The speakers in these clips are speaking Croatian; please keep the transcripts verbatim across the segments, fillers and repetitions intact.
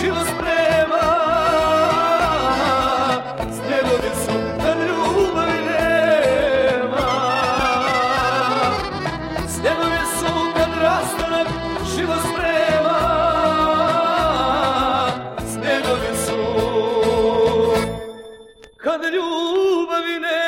život sprema. Snjegovi su kad ljubavi nema. Snjegovi su kad rastanak život sprema. Snjegovi su kad ljubavi nema.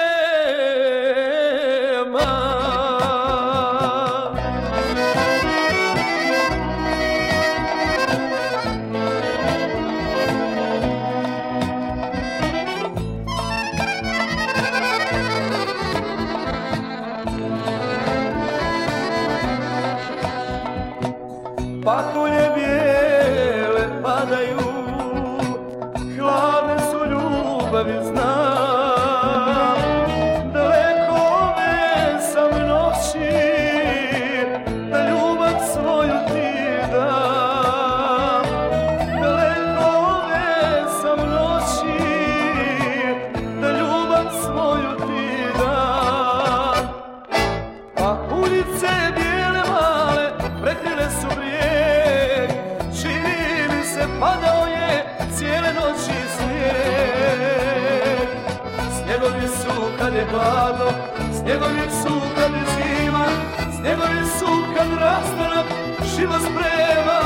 Pahulje bijele padaju, hladne su ljubavi znam. Daleko sam noći, da ljubav svoju ti dam. Daleko sam noći, da ljubav svoju ti dam. Pahuljice bijele male, prekrile su brijeg, čini mi se padao je cijele noći snijeg. Snjegovi su kad je hladno, snjegovi su kad je zima, snjegovi su kad rastanak život sprema.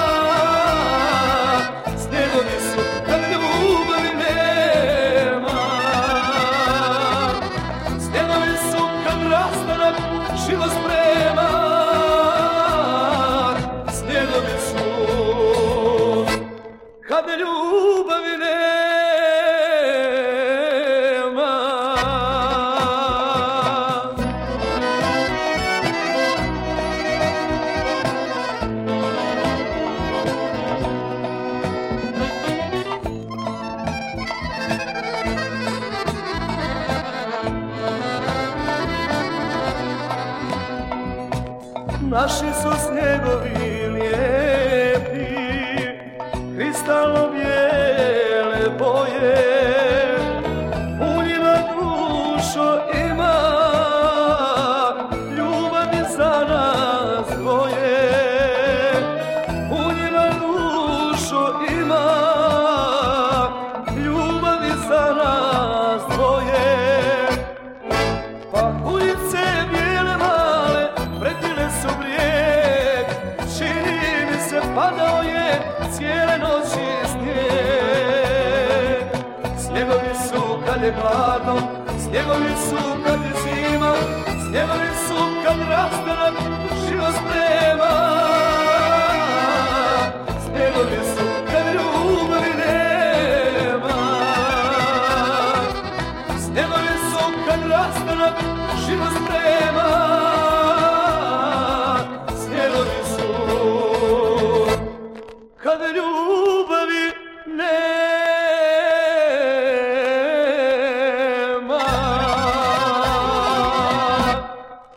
Snjegovi su kad ljubavi nema. Snjegovi su kad rastanak život sprema. Snjegovi su kad ljubavi nema. Naši su snjegovi lijepi, kristalno bijele boje, u njima dušo ima, ljubavi za nas dvoje. U njima dušo ima, ljubavi za nas dvoje. Pahuljice bijele male, prekrile su brijeg, čini mi se padao je cijele noći snijeg. Snjegovi su kad je hladno, snjegovi su kad je zima, snjegovi su kad rastanak život sprema. Snjegovi su kad ljubavi nema. Snjegovi su kad rastanak život sprema.